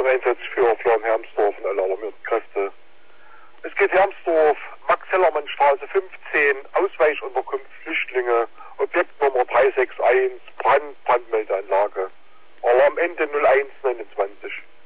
Einsatz für Pflaum-Hermsdorf und alle alarmierten Kräfte. Es geht Hermsdorf, Max-Hellermann-Straße 15, Ausweichunterkunft Flüchtlinge, Objektnummer 361, Brandmeldeanlage. Alarm Ende 0129.